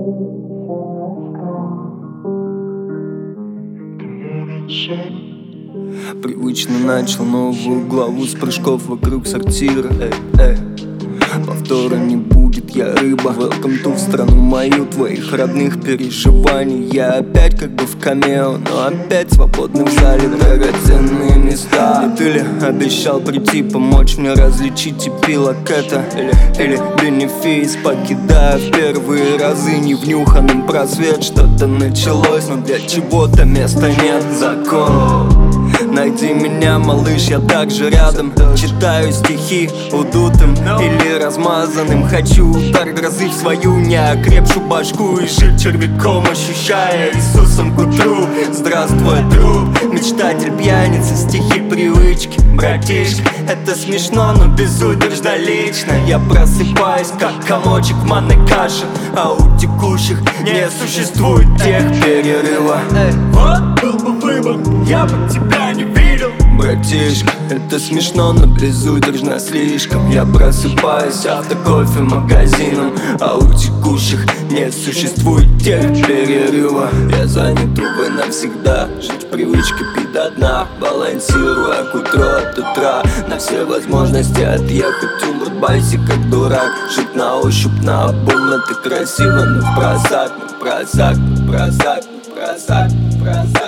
Привычно начал новую главу с прыжков вокруг сортира. Повтора не будет, я рыба. Welcome to в страну мою твоих родных переживаний. Я опять как бы в камео, но опять свободный в зале. Драгоценные места. И ты ли обещал прийти, помочь мне различить эпилог это или бенефис? Покидая в первые разы невнюханным просвет. Что-то началось, но для чего-то места нет. Закон. Найди меня, малыш, я также рядом. Читаю стихи удутым или размазанным. Хочу удар грозы в свою неокрепшую башку и жить червяком, ощущая Иисусом к утру. Здравствуй, труп, мечтатель, пьяница, стихи привычки. Братишка, это смешно, но безудержно лично. Я просыпаюсь, как комочек в манной каше, а у текущих не существует тех перерыва. Вот был бы выбор, я бы тебя не видел. Братишка, это смешно, но безудержно слишком. Я просыпаюсь автокофе магазином, а у текущих не существует тех перерыва. Я занят, увы, навсегда. Жить в привычке, пить до дна, балансируя к утру от утра. На все возможности отъехать, улыбайся как дурак. Жить на ощупь, наобумно, ты красиво, но в просак, просак, просак, просак, просак.